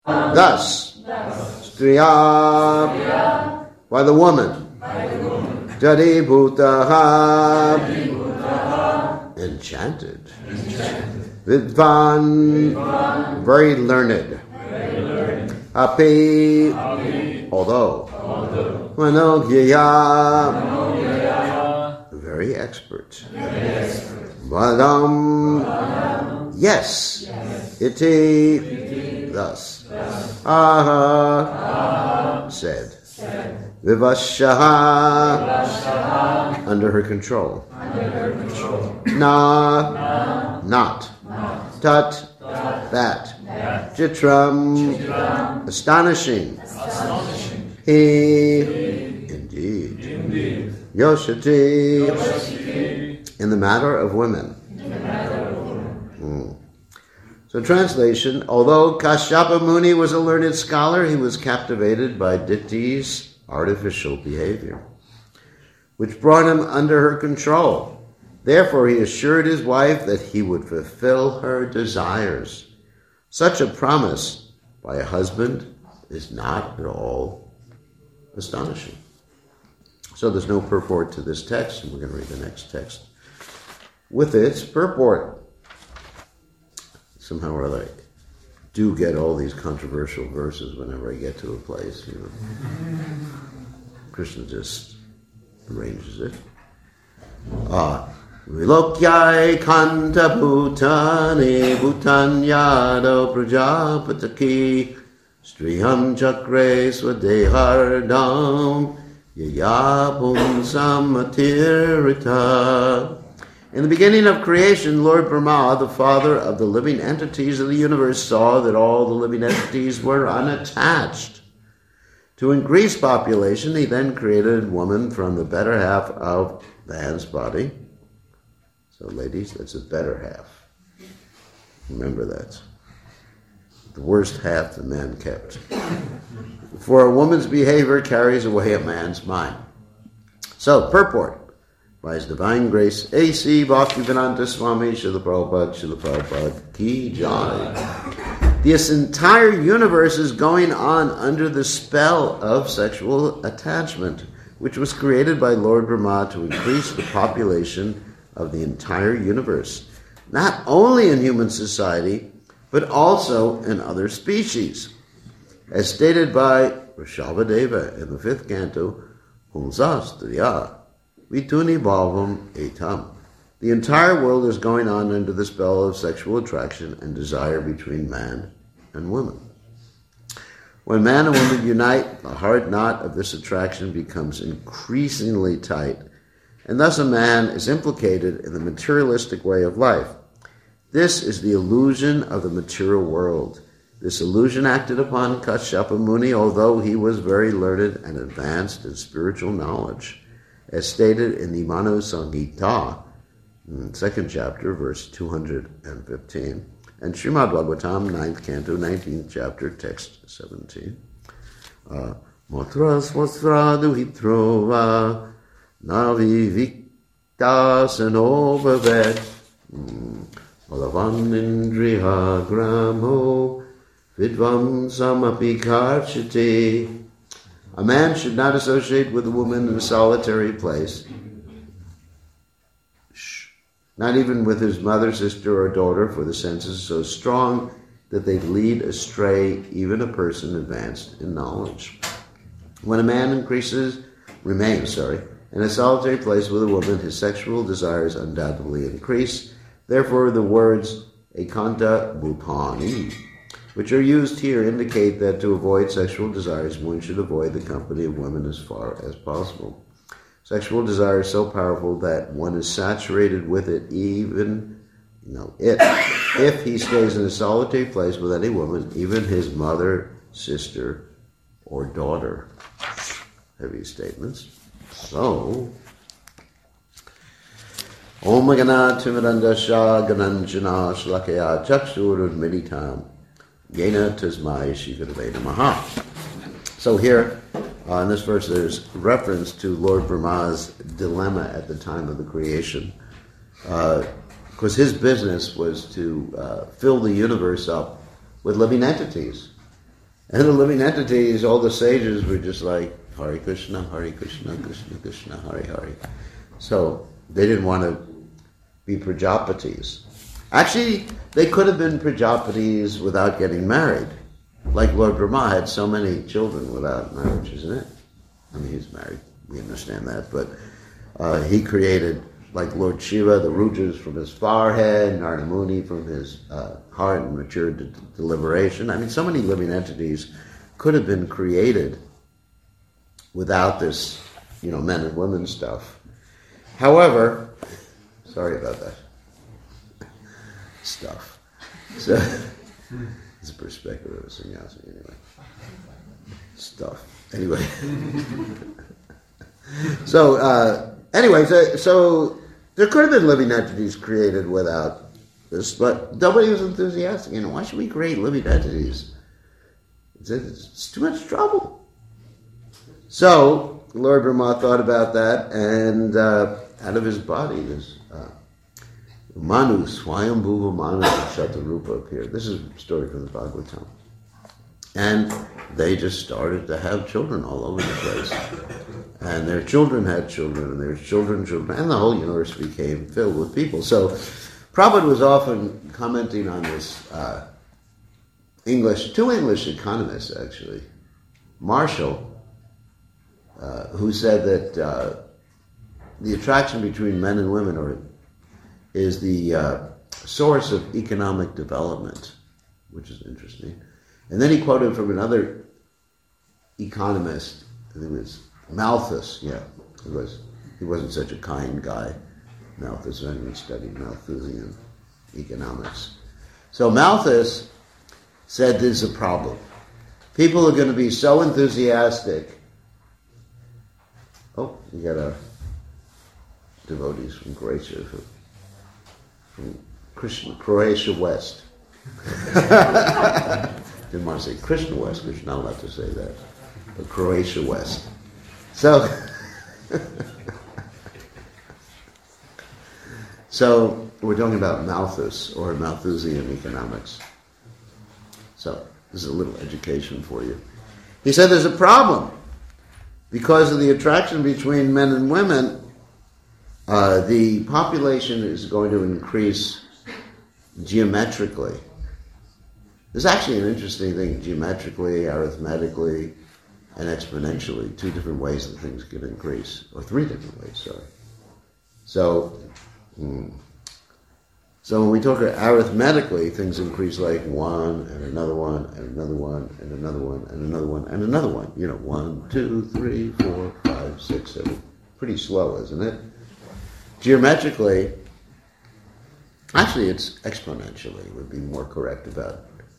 Thus, Striya, by the woman, Jadi Bhutaha, enchanted. Vidvan, very learned. Api, although. Manogyaya, very expert. Vadam, yes. Iti, thus. Aha, said. Vivashaha, under her control. Na, not. Tat, that. Chitram, astonishing. He, indeed. Yoshati, in the matter of women. So translation, although Kashyapa Muni was a learned scholar, he was captivated by Diti's artificial behavior, which brought him under her control. Therefore, he assured his wife that he would fulfill her desires. Such a promise by a husband is not at all astonishing. So there's no purport to this text, and we're going to read the next text with its purport. Somehow or other, I do get all these controversial verses whenever I get to a place, Krishna just arranges it. Vilokyai kanta bhutani bhutanyado prajapataki striham chakre swadehardam yayapum samatirita. In the beginning of creation, Lord Brahma, the father of the living entities of the universe, saw that all the living entities were unattached. To increase population, he then created woman from the better half of man's body. So ladies, that's the better half. Remember that. The worst half the man kept. For a woman's behavior carries away a man's mind. So, purport. By His Divine Grace, A.C. Bhaktivedanta Swami Srila Prabhupada Ki Jai. This entire universe is going on under the spell of sexual attachment, which was created by Lord Brahma to increase the population of the entire universe, not only in human society, but also in other species. As stated by Rishabhadeva in the 5th canto, Humsastriya, Vituni Bhavam Etam. The entire world is going on under the spell of sexual attraction and desire between man and woman. When man and woman unite, the hard knot of this attraction becomes increasingly tight, and thus a man is implicated in the materialistic way of life. This is the illusion of the material world. This illusion acted upon Kashyapa Muni, although he was very learned and advanced in spiritual knowledge, as stated in the Manu Samhita, 2nd chapter, verse 215, and Srimad Bhagavatam, 9th canto, 19th chapter, text 17. Motra swastra duhitrova navi vikta sanovavet olavan indriha gramo vidvam samapi karchati. A man should not associate with a woman in a solitary place, not even with his mother, sister, or daughter, for the senses are so strong that they lead astray even a person advanced in knowledge. When a man remains in a solitary place with a woman, his sexual desires undoubtedly increase. Therefore, the words ekanta bhutani, which are used here, indicate that to avoid sexual desires, one should avoid the company of women as far as possible. Sexual desire is so powerful that one is saturated with it if he stays in a solitary place with any woman, even his mother, sister, or daughter. Heavy statements. So, Om Gana Timirandasha Gananjana Shlakaya Chakshur Meditam Yena Tasmai Shikadave Namaha. So here, in this verse, there's reference to Lord Brahma's dilemma at the time of the creation. Because his business was to fill the universe up with living entities. And the living entities, all the sages were just like, Hare Krishna, Krishna Krishna, Hare Hare. So they didn't want to be Prajapatis. Actually, they could have been Prajapatis without getting married. Like Lord Brahma had so many children without marriage, isn't it? I mean, he's married, we understand that, but he created, like Lord Shiva, the Rudras from his forehead, Narada Muni from his heart and matured to deliberation. I mean, so many living entities could have been created without this, men and women stuff. However, sorry about that. Stuff. So, it's a perspective of a sannyasi, anyway. Stuff. Anyway. So there could have been living entities created without this, but nobody was enthusiastic. Why should we create living entities? It's too much trouble. So Lord Brahma thought about that, and out of his body, this Manu, Swayambhuva Manu Shatarupa appeared. This is a story from the Bhagavatam. And they just started to have children all over the place. And their children had children, and their children, and the whole universe became filled with people. So Prabhupada was often commenting on this two English economists, actually. Marshall, who said that the attraction between men and women is the source of economic development, which is interesting. And then he quoted from another economist, I think it was Malthus, he wasn't such a kind guy. Malthus, I haven't studied Malthusian economics. So Malthus said there's a problem. People are going to be so enthusiastic. Oh, you got our devotees from Croatia, from Croatia West. Didn't want to say Krishna West, because you're not allowed to say that, but Croatia West. So we're talking about Malthus, or Malthusian economics. So this is a little education for you. He said there's a problem. Because of the attraction between men and women, the population is going to increase geometrically. There's actually an interesting thing, geometrically, arithmetically, and exponentially, two different ways that things can increase, or three different ways, sorry. So when we talk arithmetically, things increase like one, and another one, and another one, and another one, and another one, and another one. 1, 2, 3, 4, 5, 6, 7. Pretty slow, isn't it? Geometrically, actually it's exponentially, would be more correct about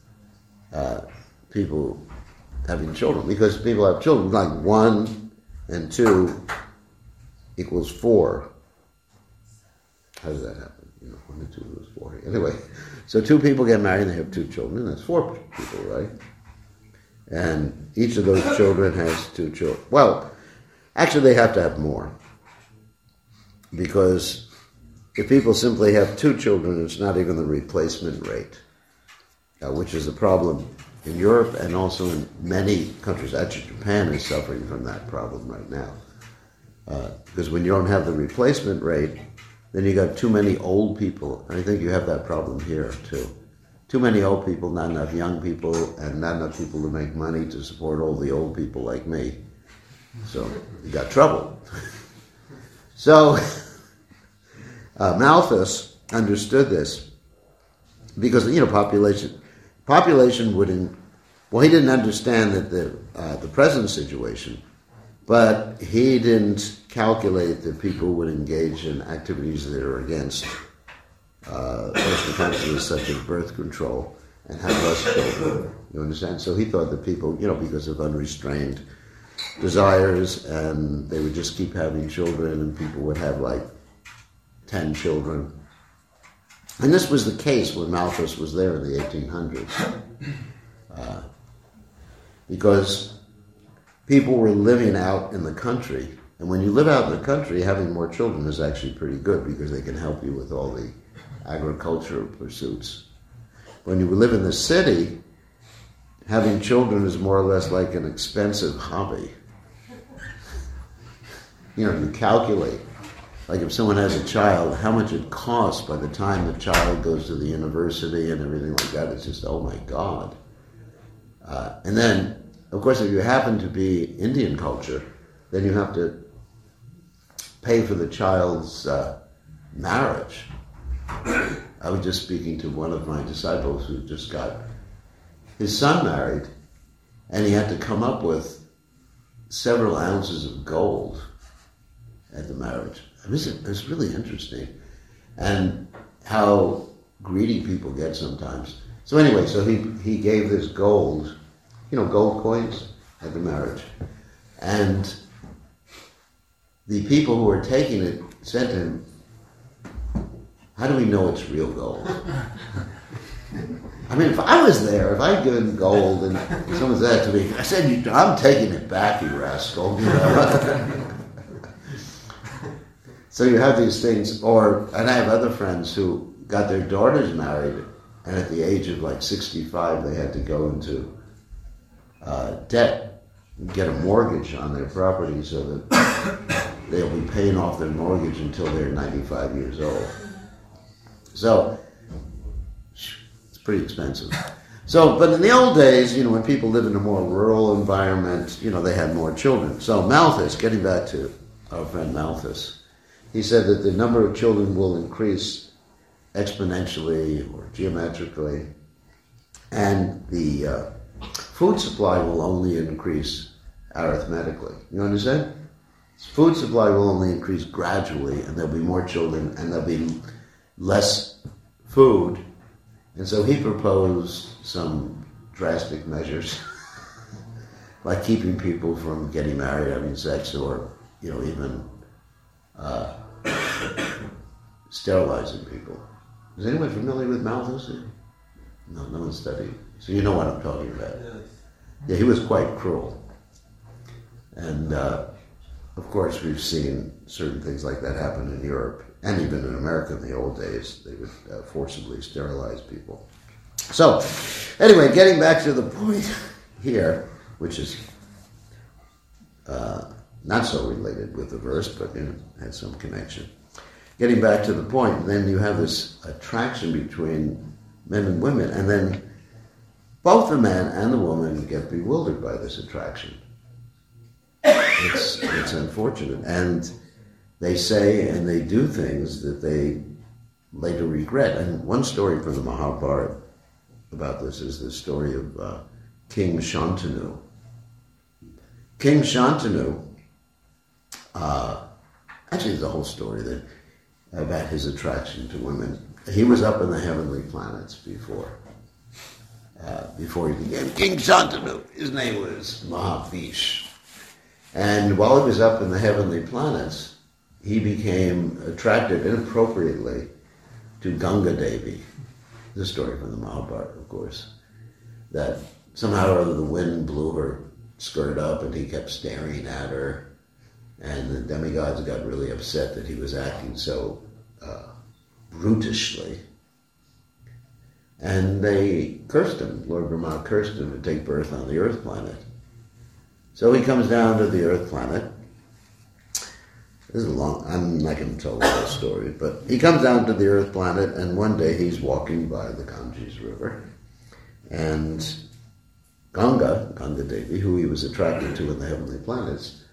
people having children, because people have children, like 1 and 2 equals 4. How does that happen? 1 and 2 equals 4. Anyway, so 2 people get married and they have 2 children, and that's 4 people, right? And each of those children has 2 children. Well, actually they have to have more, because if people simply have 2 children, it's not even the replacement rate, which is a problem in Europe and also in many countries. Actually, Japan is suffering from that problem right now. Because when you don't have the replacement rate, then you got too many old people. And I think you have that problem here, too. Too many old people, not enough young people, and not enough people to make money to support all the old people like me. So you got trouble. So Malthus understood this because, population wouldn't. Well, he didn't understand that the present situation, but he didn't calculate that people would engage in activities that are against Western consciousness, such as birth control, and have less children. You understand? So he thought that people, because of unrestrained desires, and they would just keep having children, and people would have like 10 children. And this was the case when Malthus was there in the 1800s. Because people were living out in the country. And when you live out in the country, having more children is actually pretty good, because they can help you with all the agricultural pursuits. When you live in the city, having children is more or less like an expensive hobby. You calculate, like if someone has a child, how much it costs by the time the child goes to the university and everything like that. It's just, oh my God. And then, of course, if you happen to be Indian culture, then you have to pay for the child's marriage. I was just speaking to one of my disciples who just got his son married, and he had to come up with several ounces of gold at the marriage. It was really interesting, and how greedy people get sometimes. So anyway, so he gave this gold, gold coins at the marriage, and the people who were taking it said to him, "How do we know it's real gold?" I mean, if I was there, if I'd given gold and someone said that to me, I said, "I'm taking it back, you rascal." So you have these things, and I have other friends who got their daughters married, and at the age of like 65, they had to go into debt and get a mortgage on their property so that they'll be paying off their mortgage until they're 95 years old. So it's pretty expensive. So, but in the old days, when people lived in a more rural environment, they had more children. So Malthus, getting back to our friend Malthus, he said that the number of children will increase exponentially or geometrically, and the food supply will only increase arithmetically. You understand? Food supply will only increase gradually, and there'll be more children, and there'll be less food. And so he proposed some drastic measures, like keeping people from getting married, having sex, or even sterilizing people. Is anyone familiar with Malthus? No one studied. So you know what I'm talking about. Yeah, he was quite cruel. And of course, we've seen certain things like that happen in Europe, and even in America in the old days. They would forcibly sterilize people. So, anyway, getting back to the point here, which is not so related with the verse, but has some connection. Getting back to the point, then you have this attraction between men and women, and then both the man and the woman get bewildered by this attraction. It's unfortunate, and they say and they do things that they later regret. And one story from the Mahabharata about this is the story of King Shantanu. King Shantanu, actually there's a whole story about his attraction to women. He was up in the heavenly planets before he became King Shantanu. His name was Mahavish. And while he was up in the heavenly planets, he became attracted inappropriately to Ganga Devi. This story from the Mahabharata, of course, that somehow or other the wind blew her skirt up and he kept staring at her, and the demigods got really upset that he was acting so brutishly, and they cursed him. Lord Brahma cursed him to take birth on the earth planet. So he comes down to the earth planet. This is I'm not going to tell the whole story, but he comes down to the earth planet, and one day he's walking by the Ganges River, and Ganga Devi, who he was attracted to in the heavenly planets,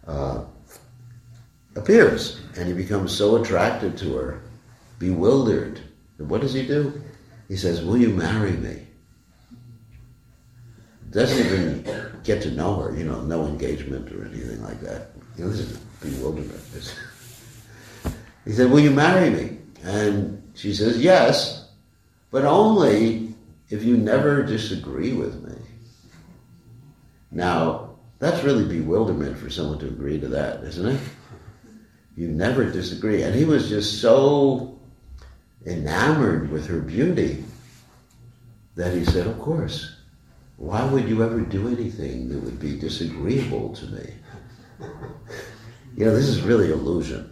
appears, and he becomes so attracted to her, bewildered. And what does he do? He says, "Will you marry me?" Doesn't even get to know her, no engagement or anything like that. This is bewilderment. He said, "Will you marry me?" And she says, "Yes, but only if you never disagree with me." Now, that's really bewilderment for someone to agree to that, isn't it? You never disagree. And he was just so enamored with her beauty that he said, "Of course. Why would you ever do anything that would be disagreeable to me?" This is really illusion.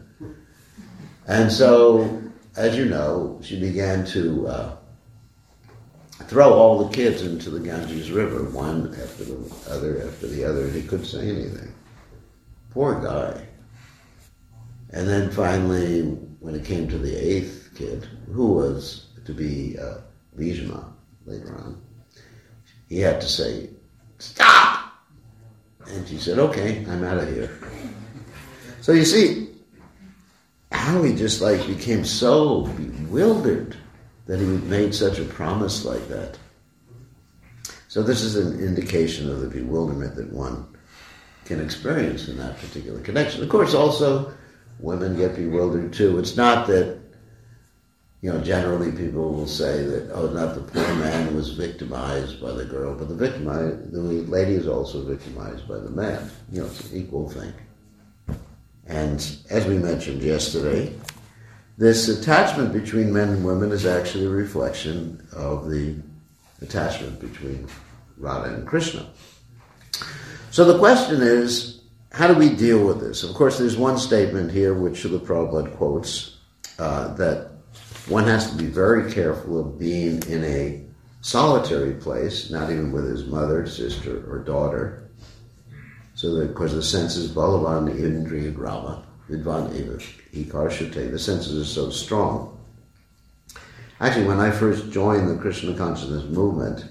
And so, as you know, she began to throw all the kids into the Ganges River, one after the other, and he couldn't say anything. Poor guy. And then finally, when it came to the 8th kid, who was to be Bhishma later on, he had to say, "Stop!" And she said, "Okay, I'm out of here." So you see how he just became so bewildered that he made such a promise like that. So this is an indication of the bewilderment that one can experience in that particular connection. Of course, also, women get bewildered too. It's not that, generally people will say that, not the poor man who was victimized by the girl, but the lady is also victimized by the man. It's an equal thing. And as we mentioned yesterday, this attachment between men and women is actually a reflection of the attachment between Radha and Krishna. So the question is, how do we deal with this? Of course, there's one statement here which Srila Prabhupada quotes, that one has to be very careful of being in a solitary place, not even with his mother, sister, or daughter. So that, because the senses, Balavan, Indriya, Grama, Vidvan, Eva, Ikarshate, the senses are so strong. Actually, when I first joined the Krishna consciousness movement,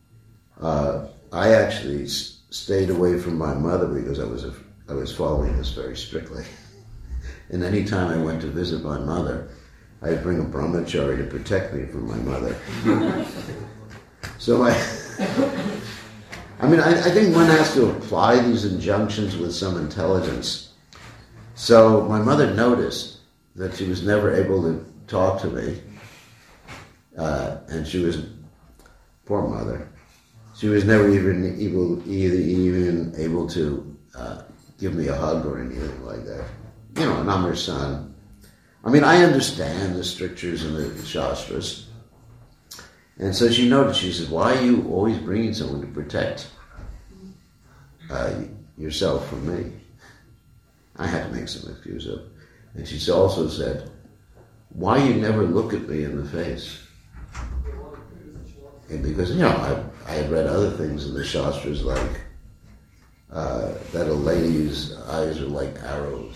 I actually stayed away from my mother because I was following this very strictly. And any time I went to visit my mother, I'd bring a brahmachari to protect me from my mother. So I think one has to apply these injunctions with some intelligence. So my mother noticed that she was never able to talk to me, and she was, poor mother, she was never even able to give me a hug or anything like that. And I'm her son. I understand the strictures and the Shastras. And so she noticed, she said, "Why are you always bringing someone to protect yourself from me?" I had to make some excuse up. And she also said, "Why you never look at me in the face?" And because, I had read other things in the Shastras like that a lady's eyes are like arrows.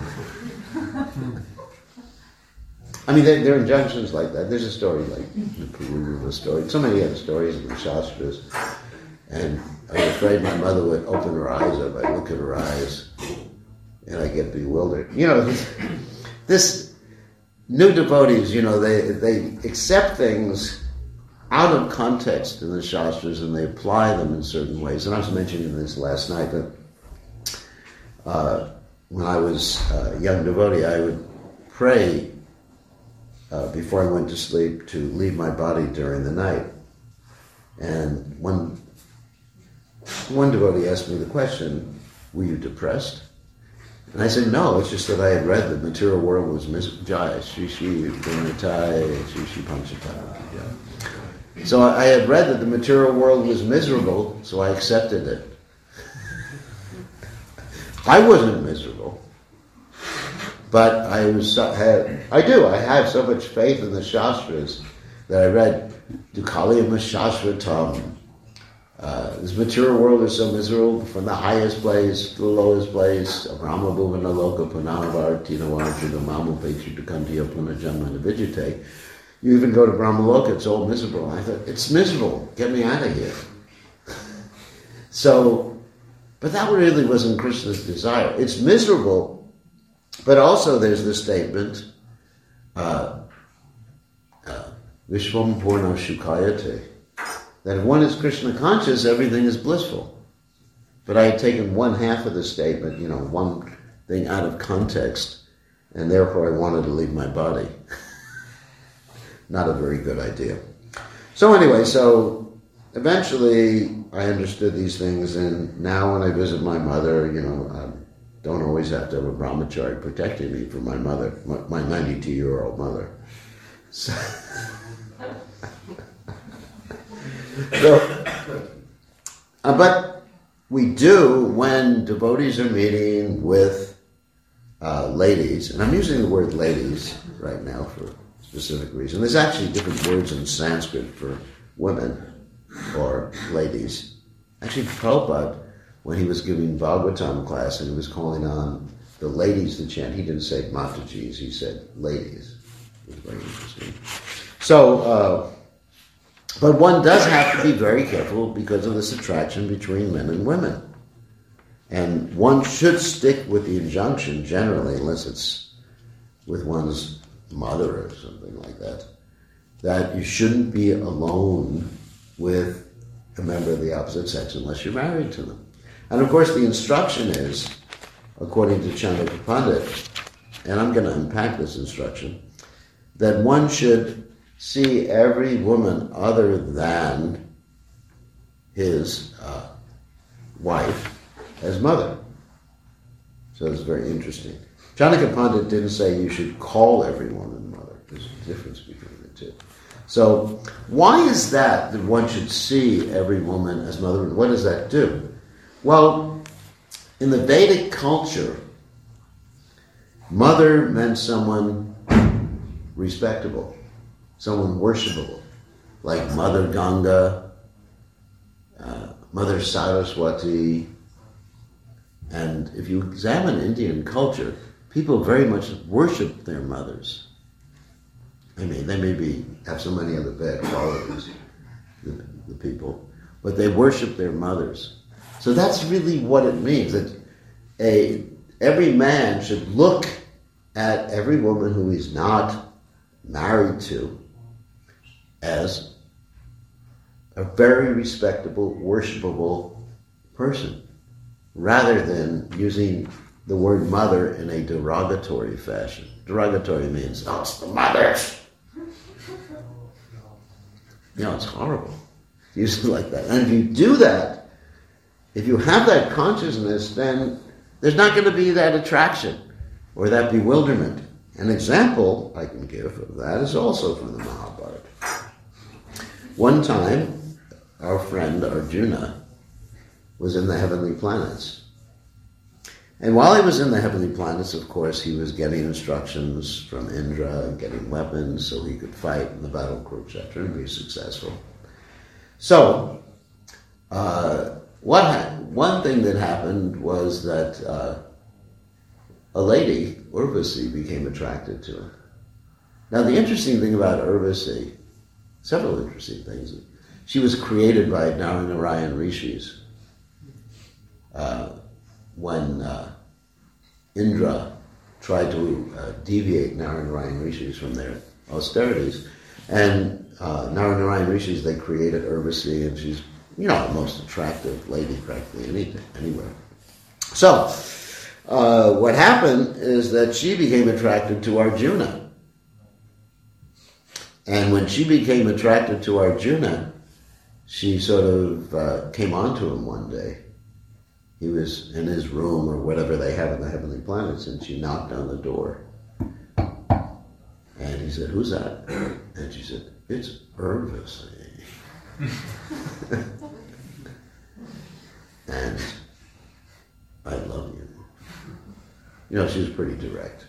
There are injunctions like that. There's a story like the Puruva story. So many other stories in the Shastras. And I was afraid my mother would open her eyes up. I'd look at her eyes and I get bewildered. This new devotees, they accept things out of context in the Shastras and they apply them in certain ways. And I was mentioning this last night that when I was a young devotee, I would pray before I went to sleep to leave my body during the night. And one devotee asked me the question, "Were you depressed?" And I said, "No, it's just that I had read the material world was Jai, Shri Shri Vinatai, Shri Shri Panchatai." So I had read that the material world was miserable, so I accepted it. I wasn't miserable, but I have so much faith in the Shastras that I read Dukhaliyam Shashvatam. This material world is so miserable, from the highest place to the lowest place. Brahma Bhuvana Loka Punavavartina Varjuna Mamu Pechu Kantiya Punajamana Vijite. You even go to Brahma Loka, it's all miserable. I thought, it's miserable, get me out of here. But that really wasn't Krishna's desire. It's miserable, but also there's the statement, Vishwam Purna Shukayate, that if one is Krishna conscious, everything is blissful. But I had taken one half of the statement, one thing out of context, and therefore I wanted to leave my body. Not a very good idea. So anyway, eventually I understood these things, and now when I visit my mother, I don't always have to have a brahmachari protecting me from my mother, my 92-year-old mother. But we do, when devotees are meeting with ladies, and I'm using the word ladies right now for specific reason. There's actually different words in Sanskrit for women or ladies. Actually, Prabhupada, when he was giving Bhagavatam class and he was calling on the ladies to chant, he didn't say Matajis, he said ladies. It was very interesting. So, but one does have to be very careful because of this attraction between men and women. And one should stick with the injunction generally, unless it's with one's mother or something like that, that you shouldn't be alone with a member of the opposite sex unless you're married to them. And of course the instruction is, according to Chandaka Pandit, and I'm going to unpack this instruction, that one should see every woman other than his wife as mother. So it's very interesting. Chandaka Pandit didn't say you should call every woman mother. There's a difference between the two. So why is that one should see every woman as mother? What does that do? Well, in the Vedic culture, mother meant someone respectable, someone worshipable, like Mother Ganga, Mother Saraswati. And if you examine Indian culture, people very much worship their mothers. I mean, they may have so many other bad qualities, the people, but they worship their mothers. So that's really what it means, that every man should look at every woman who he's not married to as a very respectable, worshipable person, rather than using the word mother in a derogatory fashion. Derogatory means, oh, it's the mothers. It's horrible. Use it like that. And if you do that, if you have that consciousness, then there's not going to be that attraction or that bewilderment. An example I can give of that is also from the Mahabharata. One time, our friend Arjuna was in the heavenly planets. And while he was in the heavenly planets, of course, he was getting instructions from Indra and getting weapons so he could fight in the battle of Kurukshetra and be successful. So, one thing that happened was that a lady, Urvasi, became attracted to him. Now, the interesting thing about Urvasi, several interesting things, she was created by Naranarayan Rishis. When Indra tried to deviate Naranarayan Rishis from their austerities, and Naranarayan Rishis, they created Urvasi, and she's, the most attractive lady practically anywhere. So, what happened is that she became attracted to Arjuna. And when she became attracted to Arjuna, she sort of came onto him one day. He was in his room or whatever they have in the heavenly planets, and she knocked on the door. And he said, "Who's that?" And she said, "It's Urvasi." And I love you. She was pretty direct.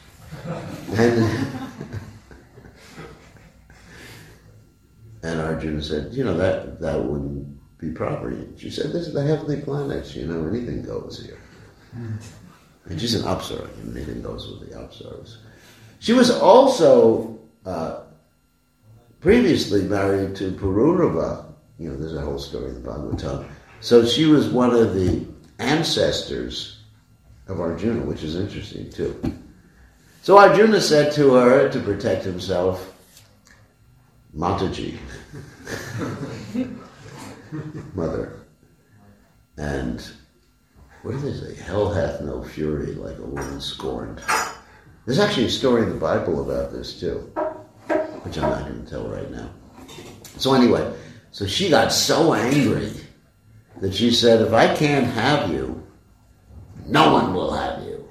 And Arjuna said, that wouldn't be proper. She said, "This is the heavenly planets, anything goes here." And she's an Apsara, anything goes with the Apsaras. She was also previously married to Pururava. There's a whole story in the Bhagavatam. So she was one of the ancestors of Arjuna, which is interesting too. So Arjuna said to her, to protect himself, "Mataji," mother. And what do they say? Hell hath no fury like a woman scorned. There's actually a story in the Bible about this too, which I'm not going to tell right now. So anyway, so she got so angry that she said, "If I can't have you, no one will have you.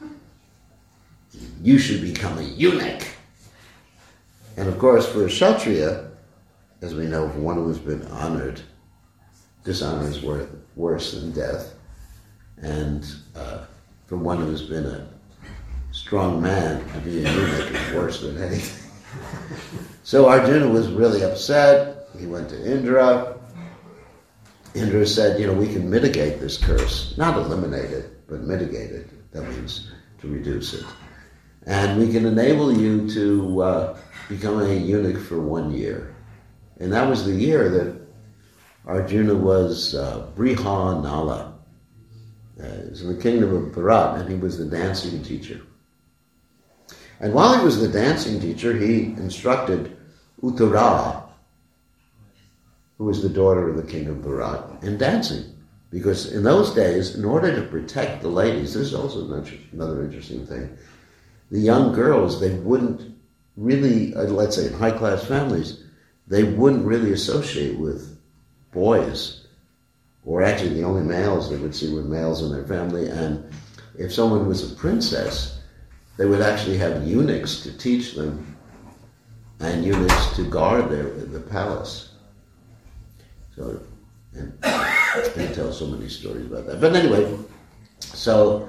You should become a eunuch." And of course, for a Kshatriya, as we know, for one who has been honored, dishonor is worse than death. And for one who has been a strong man, to be a eunuch is worse than anything. So Arjuna was really upset, he went to Indra. Indra said, we can mitigate this curse. Not eliminate it, but mitigate it. That means to reduce it. And we can enable you to become a eunuch for 1 year. And that was the year that Arjuna was Brihanala. It was in the kingdom of Bharat, and he was the dancing teacher. And while he was the dancing teacher, he instructed Uttara, who was the daughter of the king of Bharat, in dancing. Because in those days, in order to protect the ladies, this is also another interesting thing, the young girls, they wouldn't really, let's say in high-class families, they wouldn't really associate with boys, or actually the only males they would see were males in their family, and if someone was a princess, they would actually have eunuchs to teach them, and eunuchs to guard the palace. So, and I can tell so many stories about that. But anyway, so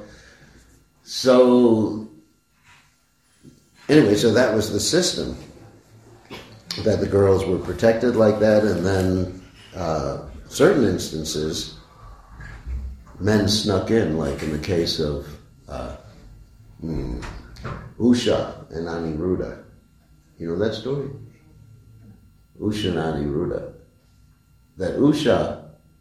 that was the system, that the girls were protected like that, and then certain instances, men snuck in, like in the case of Usha and Aniruddha. You know that story? Usha and Aniruddha. That Usha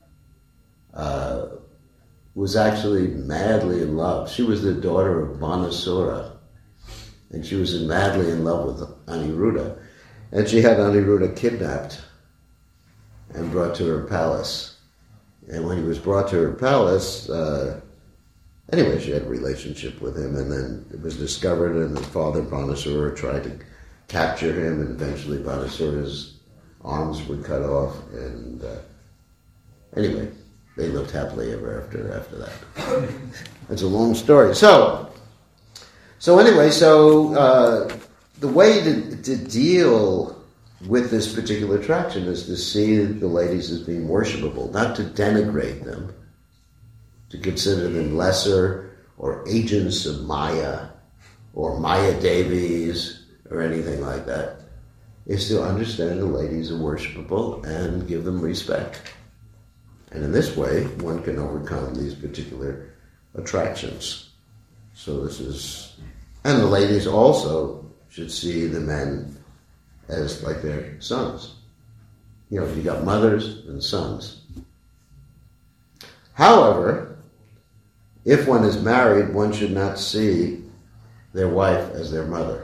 was actually madly in love. She was the daughter of Banasura, and she was madly in love with Aniruddha. And she had Aniruddha kidnapped and brought to her palace. And when he was brought to her palace, anyway, she had a relationship with him, and then it was discovered, and the father, Banasura, tried to capture him, and eventually Banasura's arms were cut off, and anyway, they lived happily ever after that. That's a long story. So anyway, the way to deal with this particular attraction is to see the ladies as being worshipable, not to denigrate them, to consider them lesser or agents of Maya or Maya Devis or anything like that. Is to understand the ladies are worshipable and give them respect. And in this way, one can overcome these particular attractions. So and the ladies also should see the men as like their sons. You got mothers and sons. However, if one is married, one should not see their wife as their mother.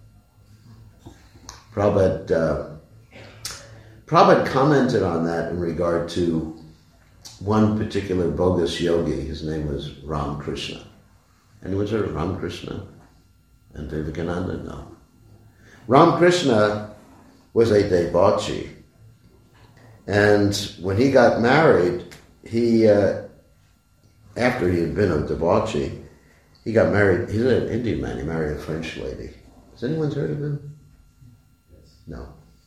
Prabhupada commented on that in regard to one particular bogus yogi. His name was Ramakrishna. Anyone heard of Ramakrishna and Vivekananda? No. Ramakrishna was a debauchee. And when he got married, after he had been a debauchee, he got married. He's an Indian man. He married a French lady. Has anyone heard of him? No.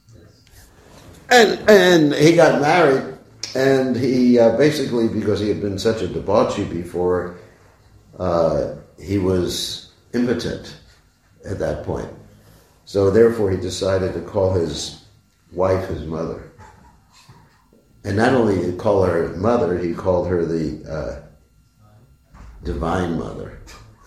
And he got married, and he basically, because he had been such a debauchee before, he was impotent at that point. So therefore he decided to call his wife his mother. And not only did he call her mother, he called her the divine mother.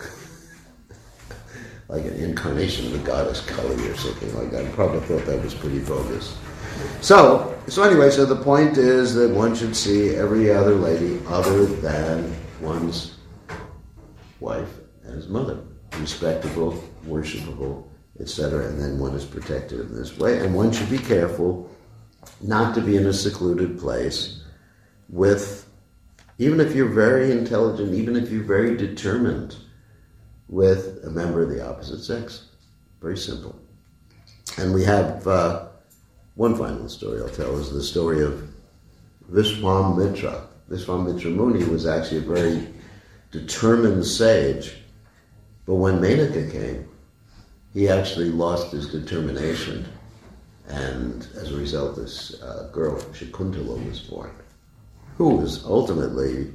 Like an incarnation of the goddess Kali or something like that. I probably thought that was pretty bogus. So anyway, the point is that one should see every other lady other than one's wife as mother. Respectable, worshipable, etc. And then one is protected in this way. And one should be careful not to be in a secluded place with, even if you're very intelligent, even if you're very determined, with a member of the opposite sex. Very simple. And we have one final story I'll tell, is the story of Vishwamitra. Vishwamitra Muni was actually a very determined sage, but when Menaka came, he actually lost his determination, and as a result this girl, Shakuntala, was born, who was ultimately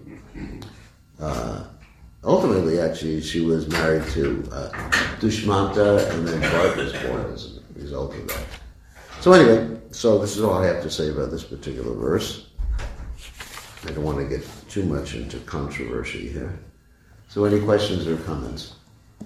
actually, she was married to Dushmanta, and then Bart was born as a result of that. So anyway, so this is all I have to say about this particular verse. I don't want to get too much into controversy here. So any questions or comments?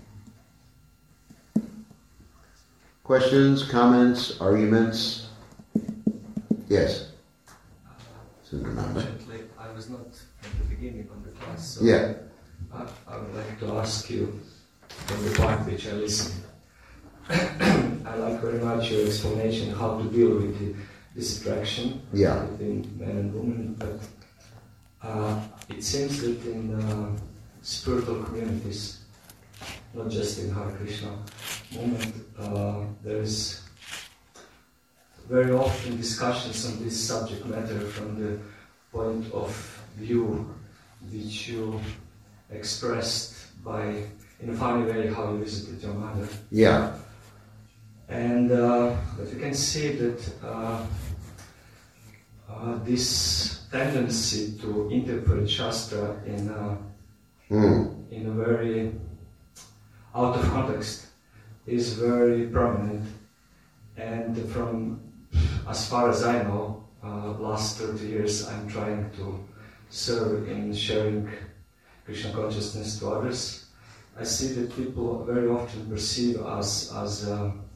Questions, comments, arguments? Yes? Unfortunately, I was not at the beginning of the class, so yeah. I would like to ask you from the part which I listened. I like very much your explanation how to deal with the distraction between men and women, but it seems that in spiritual communities, not just in Hare Krishna movement, there is very often discussions on this subject matter from the point of view which you expressed in a funny way how you visited your mother. Yeah. And but you can see that this tendency to interpret Shastra in a very out of context is very prominent. And from as far as I know, last 30 years I'm trying to serve in sharing Krishna consciousness to others. I see that people very often perceive us as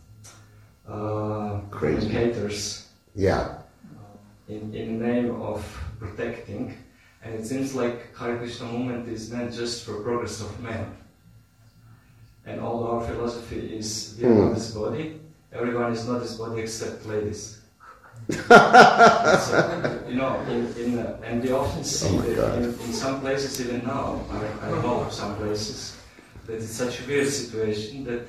communicators in the name of protecting, and it seems like Hare Krishna movement is meant just for progress of man. And all our philosophy is we are not this body, everyone is not this body except ladies. So, you know, and we often see that in some places, even now, I know some places, that it's such a weird situation that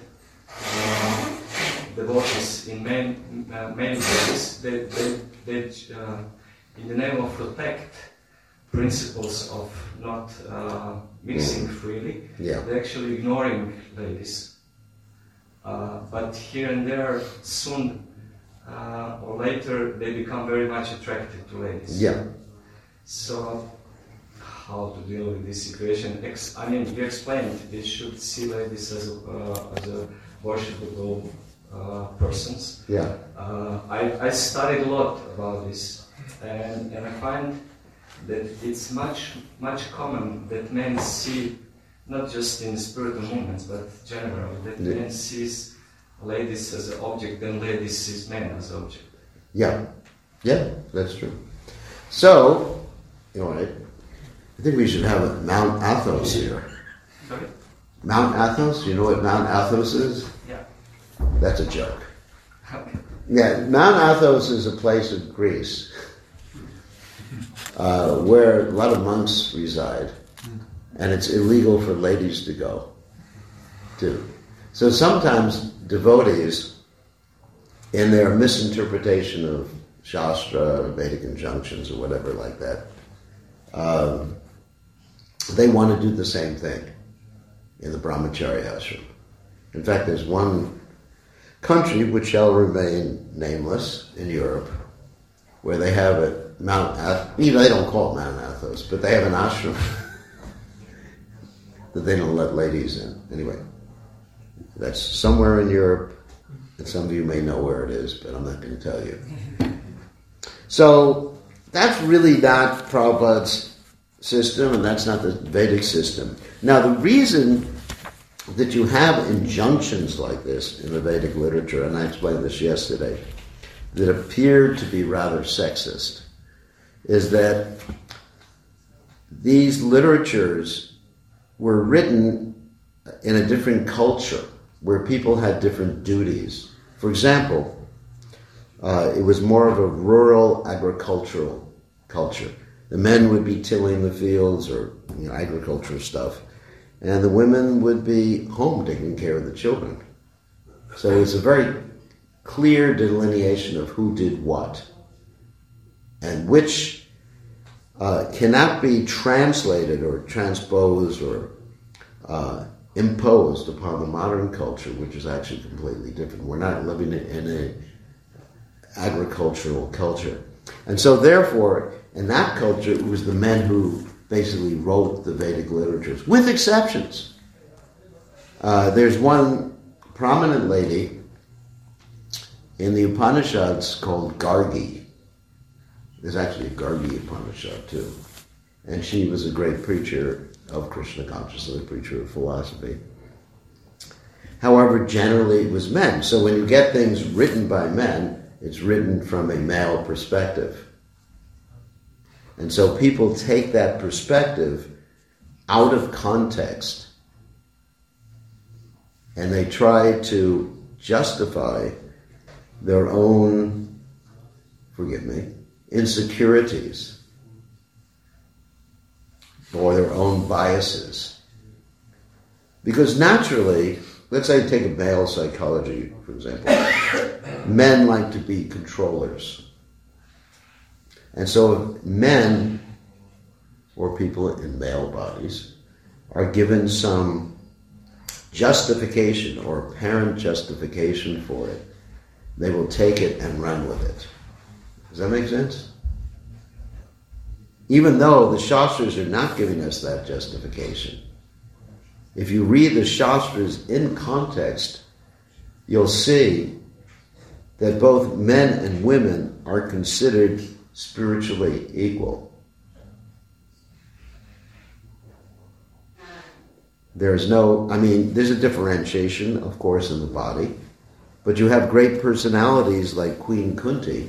devotees in many ways, they in the name of protect principles of not mixing freely, they're actually ignoring ladies. But here and there, soon or later, they become very much attracted to ladies. Yeah. So, how to deal with this situation? I mean, you explained we should see ladies as a worshipable persons. Yeah. I studied a lot about this, and I find that it's much common that men see, not just in spiritual movements, but generally, that men sees ladies as an object and ladies sees men as object. Yeah, that's true. So, you know, I think we should have a Mount Athos here. Sorry? Mount Athos? You know what Mount Athos is? Yeah. That's a joke. Okay. Yeah, Mount Athos is a place in Greece where a lot of monks reside, and it's illegal for ladies to go to. So sometimes devotees, in their misinterpretation of Shastra, Vedic injunctions, or whatever like that, they want to do the same thing in the Brahmacharya ashram. In fact, there's one country which shall remain nameless in Europe where they have it, Mount Athos, they don't call it Mount Athos, but they have an ashram that they don't let ladies in. Anyway, that's somewhere in Europe, and some of you may know where it is, but I'm not going to tell you. So that's really not Prabhupada's system, and that's not the Vedic system. Now, the reason that you have injunctions like this in the Vedic literature, and I explained this yesterday, that appear to be rather sexist, is that these literatures were written in a different culture where people had different duties. For example, it was more of a rural agricultural culture. The men would be tilling the fields or agricultural stuff, and the women would be home taking care of the children. So it's a very clear delineation of who did what, and which cannot be translated or transposed or imposed upon the modern culture, which is actually completely different. We're not living in an agricultural culture. And so therefore, in that culture, it was the men who basically wrote the Vedic literatures, with exceptions. There's one prominent lady in the Upanishads called Gargi. There's actually a Gargi Upanishad too. And she was a great preacher of Krishna consciousness, a preacher of philosophy. However, generally it was men. So when you get things written by men, it's written from a male perspective. And so people take that perspective out of context and they try to justify their own, insecurities or their own biases. Because naturally, let's say take a male psychology, for example. Men like to be controllers. And so men, or people in male bodies, are given some justification or apparent justification for it. They will take it and run with it. Does that make sense? Even though the Shastras are not giving us that justification. If you read the Shastras in context, you'll see that both men and women are considered spiritually equal. There's a differentiation, of course, in the body, but you have great personalities like Queen Kunti,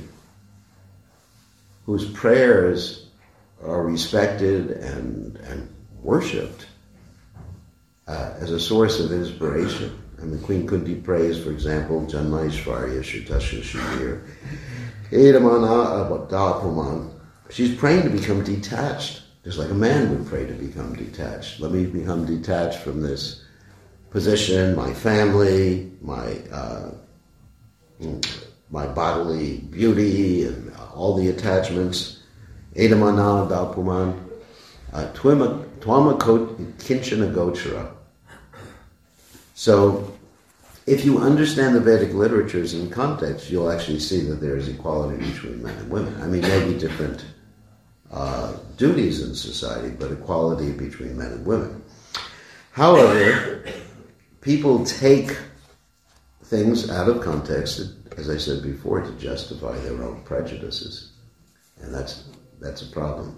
whose prayers are respected and worshipped as a source of inspiration. I mean, Queen Kunti prays, for example, Janmaishvarya Shrutasya Shubir, Edamana Abadapuman. She's praying to become detached, just like a man would pray to become detached. Let me become detached from this position, my family, my bodily beauty, and all the attachments. Edamana Abadapuman. Twamakot Kinchana Gochara. So, if you understand the Vedic literatures in context, you'll actually see that there is equality between men and women. I mean, maybe different duties in society, but equality between men and women. However, people take things out of context, as I said before, to justify their own prejudices. And that's a problem.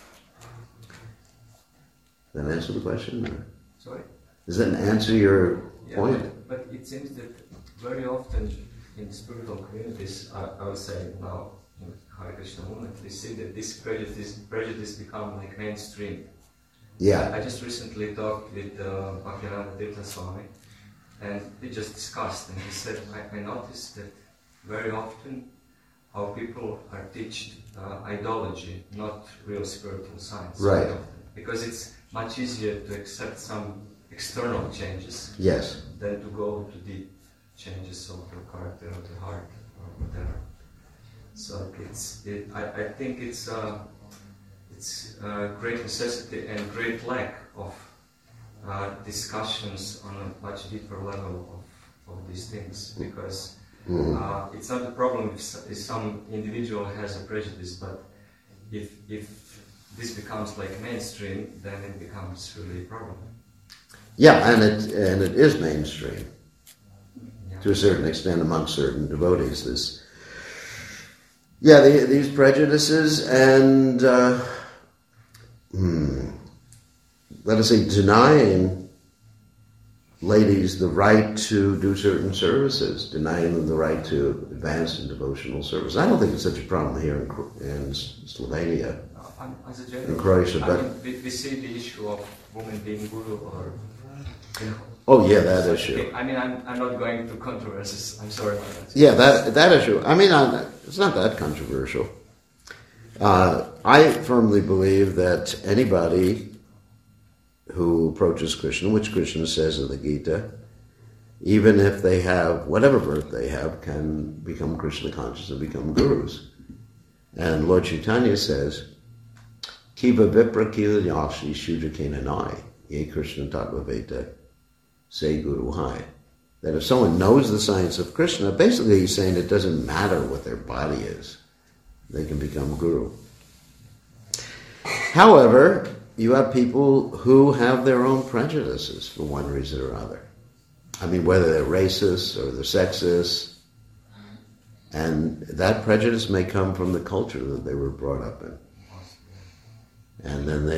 Does that answer the question? Or? Sorry? Does that answer your point? But it seems that very often in spiritual communities, I would say now, in Hare Krishna movement, we see that this prejudice become like mainstream. Yeah. I just recently talked with Bhaktivedanta Tirtha Swami, and we just discussed, and he said, I noticed that very often how people are taught ideology, not real spiritual science. Right. Because it's much easier to accept some external changes than to go to deep changes of the character of the heart or whatever. So I think it's a great necessity and great lack of discussions on a much deeper level of these things, because it's not a problem if some individual has a prejudice, but if this becomes like mainstream, then it becomes really a problem. Yeah, and it is mainstream to a certain extent among certain devotees. These prejudices and let us say denying ladies the right to do certain services, denying them the right to advance in devotional service. I don't think it's such a problem here in Slovenia. As a general, in Croatia, but we see the issue of women being guru or. Oh yeah, that issue. I mean, I'm not going to controversies. I'm sorry about that. Yeah, that issue. I mean, it's not that controversial. I firmly believe that anybody who approaches Krishna, which Krishna says in the Gita, even if they have whatever birth they have, can become Krishna conscious and become gurus. And Lord Chaitanya says, Kiva Vipra Kila Yashi Shudra Kenanai, Ye Krishna Tattva Veta, Say Guru Hai. That if someone knows the science of Krishna, basically he's saying it doesn't matter what their body is. They can become guru. However, you have people who have their own prejudices for one reason or other. I mean, whether they're racist or they're sexist, And that prejudice may come from the culture that they were brought up in. And then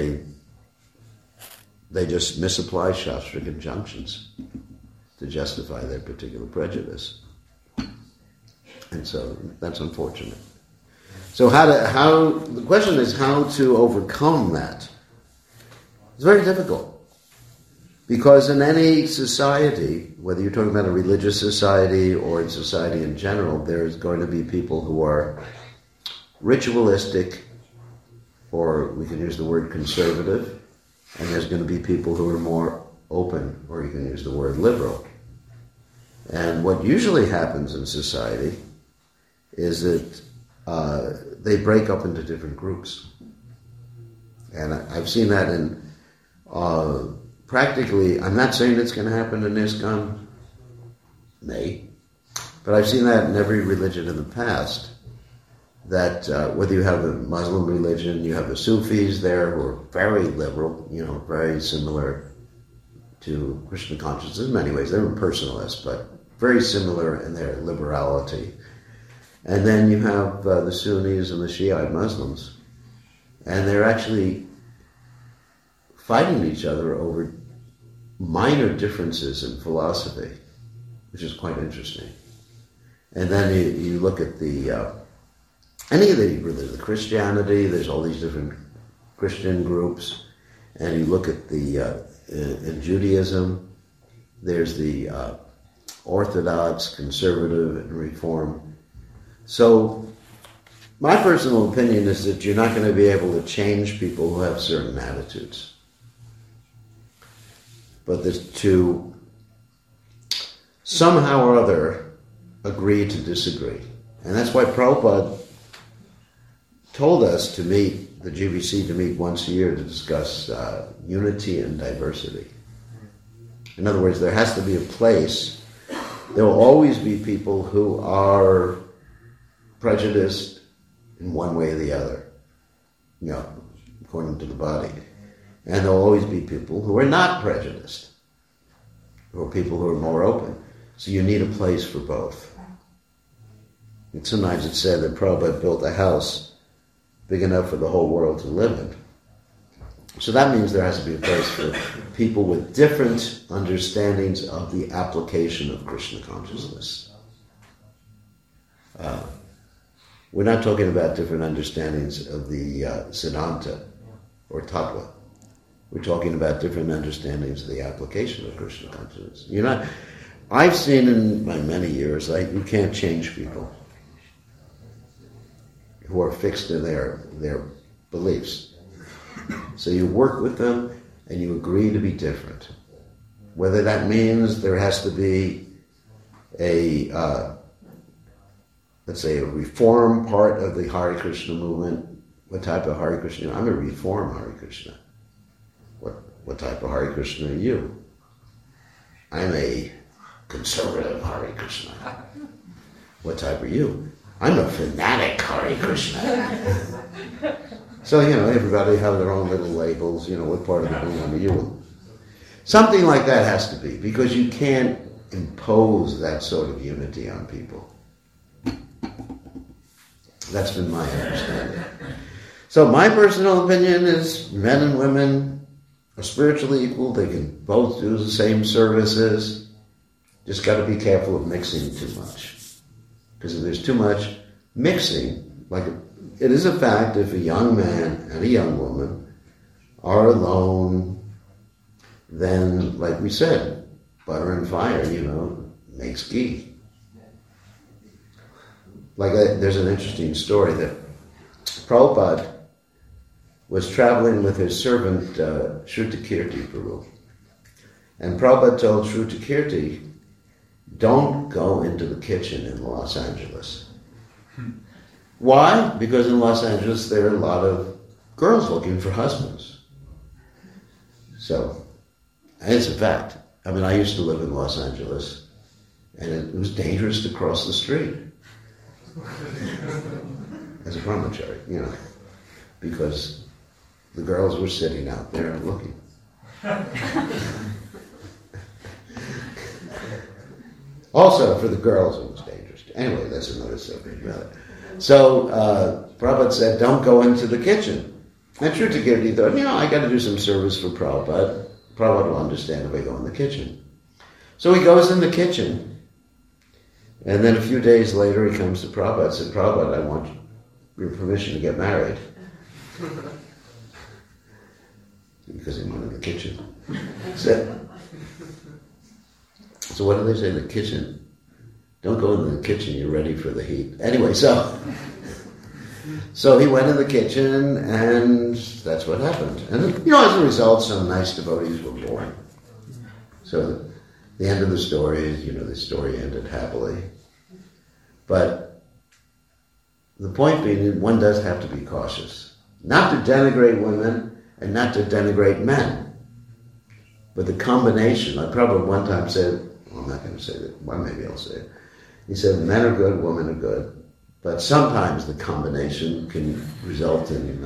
they just misapply Shastric injunctions to justify their particular prejudice. And so that's unfortunate. So the question is how to overcome that. It's very difficult. Because in any society, whether you're talking about a religious society or in society in general, there's going to be people who are ritualistic, or we can use the word conservative, and there's going to be people who are more open, or you can use the word liberal. And what usually happens in society is that they break up into different groups. And I've seen that in practically, I'm not saying it's going to happen in ISKCON, but I've seen that in every religion in the past, that whether you have a Muslim religion, you have the Sufis there who are very liberal, very similar to Krishna consciousness in many ways. They're impersonalists, but very similar in their liberality. And then you have the Sunnis and the Shiite Muslims, and they're actually fighting each other over minor differences in philosophy, which is quite interesting. And then you look at any of the Christianity, there's all these different Christian groups, and you look at in Judaism, there's the Orthodox, Conservative, and Reform. So my personal opinion is that you're not going to be able to change people who have certain attitudes, but to somehow or other agree to disagree. And that's why Prabhupada told us to meet, the GBC to meet once a year to discuss unity and diversity. In other words, there has to be a place. There will always be people who are prejudiced in one way or the other, according to the body. And there will always be people who are not prejudiced, or people who are more open. So you need a place for both. And sometimes it's said that Prabhupada built a house big enough for the whole world to live in. So that means there has to be a place for people with different understandings of the application of Krishna consciousness. We're not talking about different understandings of the Siddhanta or Tattva. We're talking about different understandings of the application of Krishna consciousness. I've seen in my many years, you can't change people who are fixed in their beliefs. So you work with them and you agree to be different. Whether that means there has to be let's say a reform part of the Hare Krishna movement. What type of Hare Krishna? I'm a reform Hare Krishna. What type of Hare Krishna are you? I'm a conservative Hare Krishna. What type are you? I'm a fanatic Hare Krishna. So, everybody have their own little labels, what part of the movement are you in? Something like that has to be, because you can't impose that sort of unity on people. That's been my understanding. So my personal opinion is men and women are spiritually equal. They can both do the same services. Just got to be careful of mixing too much. Because if there's too much mixing, it is a fact, if a young man and a young woman are alone, then, like we said, butter and fire, makes ghee. There's an interesting story that Prabhupada was traveling with his servant Shrutakirti Prabhu. And Prabhupada told Shrutakirti, don't go into the kitchen in Los Angeles. Why? Because in Los Angeles there are a lot of girls looking for husbands. So, and it's a fact. I used to live in Los Angeles, and it was dangerous to cross the street as a brahmachari, because the girls were sitting out there and looking. Also, for the girls, it was dangerous. Anyway, that's another subject matter. So Prabhupada said, don't go into the kitchen. And Shrutakirti thought, I got to do some service for Prabhupada. Prabhupada will understand if I go in the kitchen. So he goes in the kitchen, and then a few days later he comes to Prabhupada and said, Prabhupada, I want your permission to get married. Because he went in the kitchen. So what do they say in the kitchen? Don't go into the kitchen, you're ready for the heat. Anyway, so he went in the kitchen, and that's what happened. And, as a result, some nice devotees were born. So the end of the story is, the story ended happily. But the point being that one does have to be cautious. Not to denigrate women and not to denigrate men. But the combination, I probably one time said, I'm not going to say that, well, maybe I'll say it. He said, men are good, women are good. But sometimes the combination can result in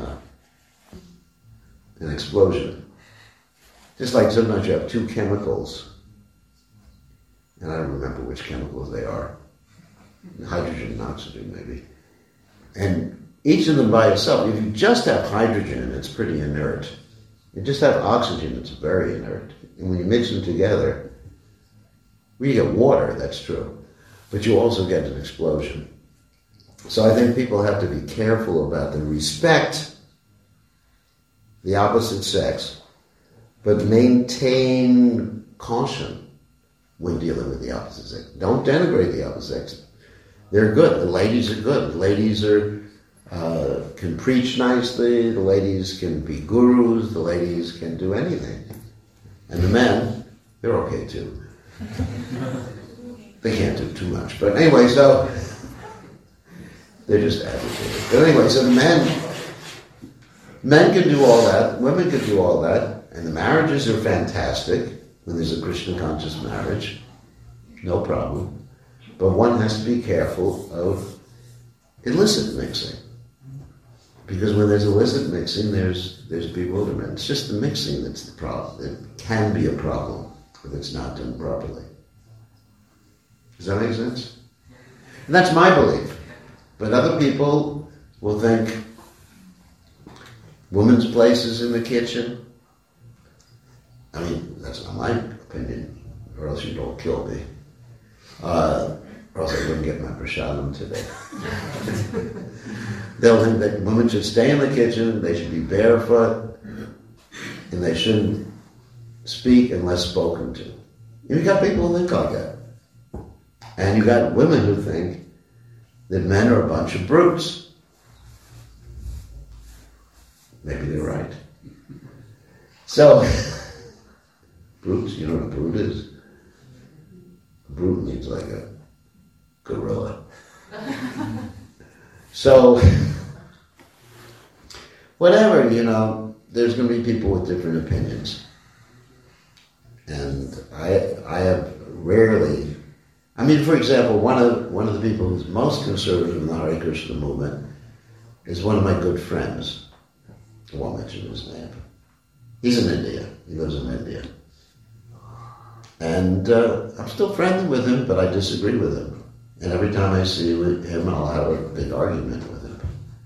an explosion. Just like sometimes you have two chemicals, and I don't remember which chemicals they are. Hydrogen and oxygen, maybe. And each of them by itself, if you just have hydrogen, it's pretty inert. You just have oxygen, it's very inert. And when you mix them together, you get water, that's true. But you also get an explosion. So I think people have to be careful about them. Respect the opposite sex, but maintain caution when dealing with the opposite sex. Don't denigrate the opposite sex. They're good. The ladies are good. The ladies can preach nicely. The ladies can be gurus. The ladies can do anything. And the men, they're okay too. They can't do too much. But anyway, so they're just agitated. But anyway, so the men can do all that. Women can do all that. And the marriages are fantastic when there's a Krishna conscious marriage. No problem. But one has to be careful of illicit mixing. Because when there's illicit mixing, there's bewilderment. It's just the mixing that's the problem. It can be a problem if it's not done properly. Does that make sense? And that's my belief. But other people will think women's place is in the kitchen. I mean, that's not my opinion, or else you don't kill me. Or else I wouldn't get my prasadam today. They'll think that women should stay in the kitchen, they should be barefoot, and they shouldn't speak unless spoken to. And you got people who think like that. And you got women who think that men are a bunch of brutes. Maybe they're right. So, brutes, you know what a brute is? A brute means like a gorilla. So, whatever, there's going to be people with different opinions. And I have rarely, for example, one of the people who's most conservative in the Hare Krishna movement is one of my good friends. I won't mention his name. He's in India. He lives in India. And I'm still friendly with him, but I disagree with him. And every time I see him, I'll have a big argument with him.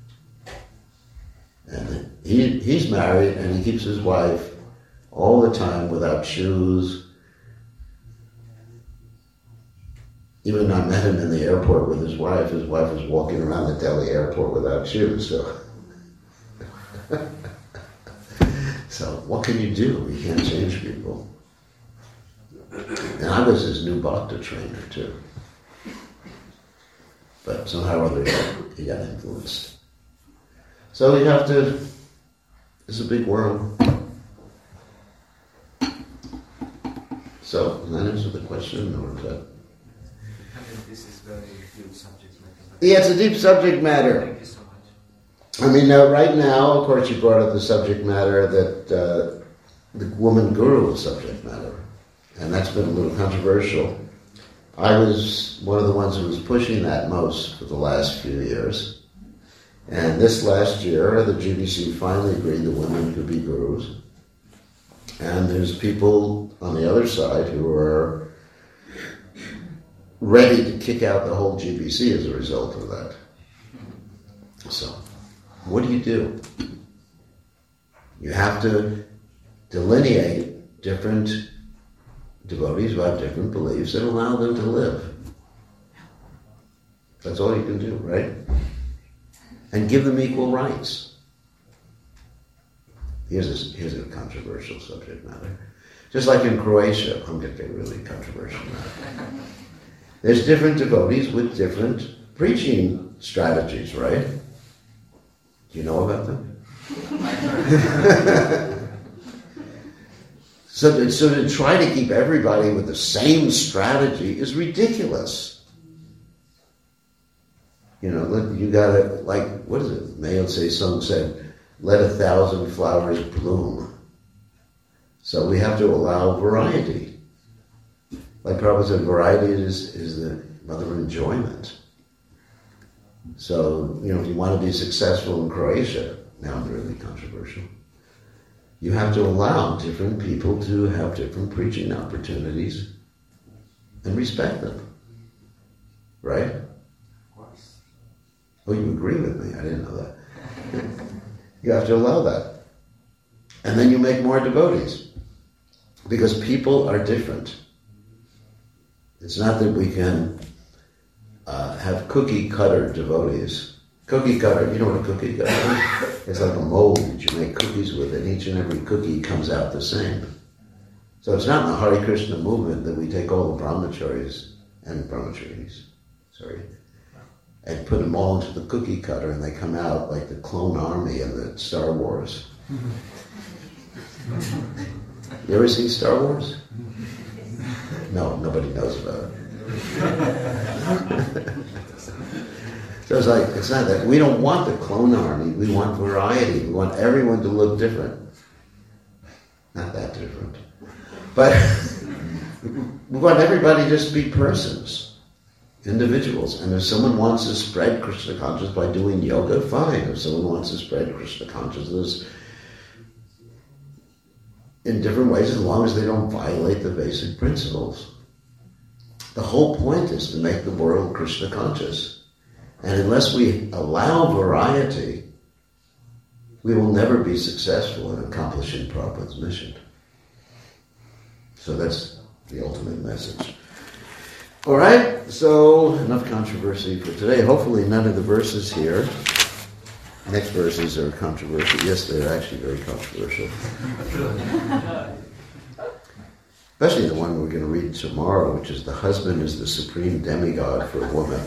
And he's married, and he keeps his wife all the time without shoes. Even I met him in the airport with his wife. His wife was walking around the Delhi airport without shoes. So what can you do? You can't change people. And I was his new bhakta trainer too. But somehow or other he got influenced. So you have to, it's a big world. So, does that answer the question, or is that? This is very deep subject matter. Yeah, it's a deep subject matter. Thank you so much. Right now, of course, you brought up the subject matter that the woman guru subject matter. And that's been a little controversial. I was one of the ones who was pushing that most for the last few years. And this last year, the GBC finally agreed that women could be gurus. And there's people on the other side who are ready to kick out the whole GBC as a result of that. So, what do? You have to delineate different devotees who have different beliefs and allow them to live. That's all you can do, right? And give them equal rights. Here's a controversial subject matter. Just like in Croatia, I'm going to get really controversial now. There's different devotees with different preaching strategies, right? Do you know about them? So to try to keep everybody with the same strategy is ridiculous. You know, you gotta, like, what is it? Mao Zedong said, let 1,000 flowers bloom. So we have to allow variety. Like Prabhupada said, variety is the mother of enjoyment. So, you know, if you want to be successful in Croatia, now I'm really controversial, you have to allow different people to have different preaching opportunities and respect them. Right? Oh, you agree with me? I didn't know that. You have to allow that. And then you make more devotees. Because people are different. It's not that we can have cookie cutter devotees. Cookie cutter, you know what a cookie cutter is? It's like a mold that you make cookies with, and each and every cookie comes out the same. So it's not in the Hare Krishna movement that we take all the brahmacharis and brahmacharis, and put them all into the cookie cutter, and they come out like the clone army in the Star Wars. You ever seen Star Wars? No, nobody knows about it. So it's like, it's not that. We don't want the clone army. We want variety. We want everyone to look different. Not that different. But we want everybody to just be persons, individuals. And if someone wants to spread Krishna consciousness by doing yoga, fine. If someone wants to spread Krishna consciousness in different ways, as long as they don't violate the basic principles. The whole point is to make the world Krishna conscious. And unless we allow variety, we will never be successful in accomplishing Prabhupada's mission. So that's the ultimate message. All right, so enough controversy for today. Hopefully none of the verses here, next verses are controversial. Yes, they're actually very controversial. Especially the one we're going to read tomorrow, which is the husband is the supreme demigod for a woman.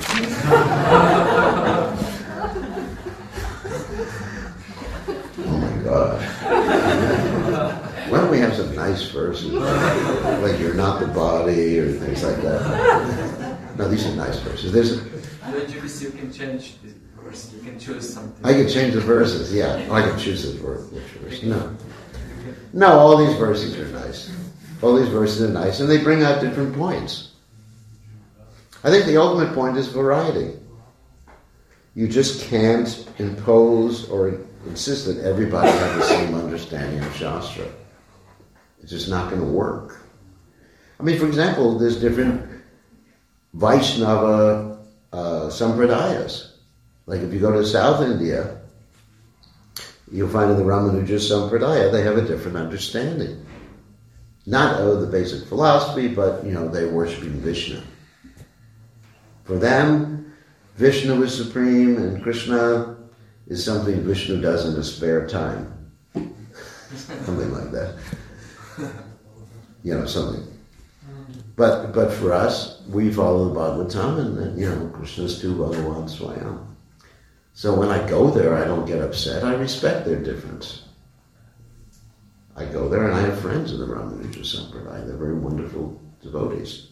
Oh my God. Why don't we have some nice verses? Like you're not the body or things like that. No, these are nice verses. You can change the verse. You can choose something. I can change the verses, yeah. I can choose which verse. No, all these verses are nice. All these verses are nice, and they bring out different points. I think the ultimate point is variety. You just can't impose or insist that everybody have the same understanding of Shastra. It's just not going to work. I mean, for example, there's different Vaishnava sampradayas. Like if you go to South India, you'll find in the Ramanuja Sampradaya, they have a different understanding. Not of the basic philosophy, but, they're worshiping Vishnu. For them, Vishnu is supreme, and Krishna is something Vishnu does in his spare time. Something like that. Something. But for us, we follow the Bhagavatam, and, Krishna's tu Bhagavan Swayam. So when I go there, I don't get upset. I respect their difference. I go there and I have friends in the Ramanuja Sampradaya. They're very wonderful devotees.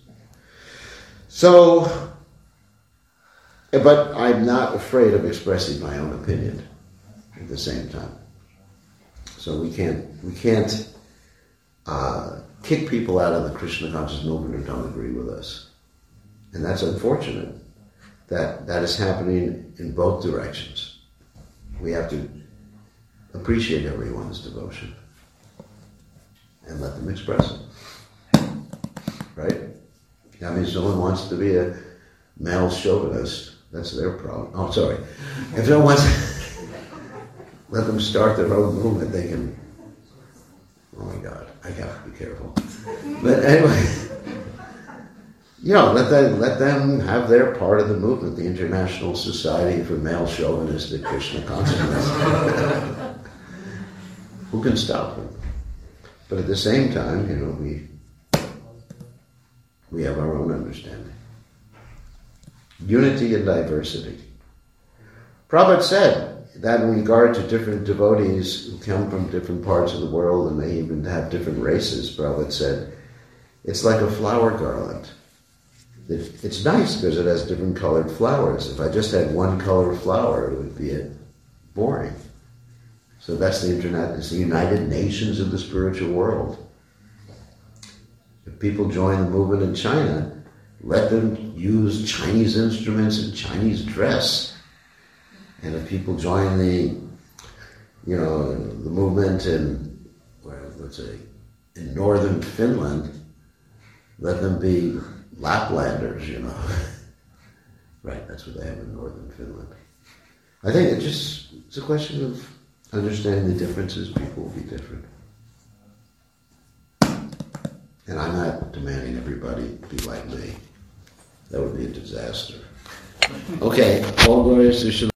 So, but I'm not afraid of expressing my own opinion at the same time. So we can't kick people out of the Krishna conscious movement who don't agree with us. And that's unfortunate that is happening in both directions. We have to appreciate everyone's devotion and let them express it. Right? I mean, if someone wants to be a male chauvinist, that's their problem. Oh, sorry. If someone wants to let them start their own movement, they can. Oh my God, I have to be careful. But anyway, let them have their part of the movement, the International Society for Male Chauvinistic Krishna Consciousness. Who can stop them? But at the same time, we have our own understanding. Unity and diversity. Prabhupada said that in regard to different devotees who come from different parts of the world and they even have different races, Prabhupada said, it's like a flower garland. It's nice because it has different colored flowers. If I just had one colored flower, it would be boring. So that's the internet. It's the United Nations of the spiritual world. If people join the movement in China, let them use Chinese instruments and Chinese dress. And if people join the movement in northern Finland, let them be Laplanders, Right, that's what they have in northern Finland. I think it's a question of understanding the differences. People will be different. And I'm not demanding everybody be like me. That would be a disaster. Okay, all glorious to Srila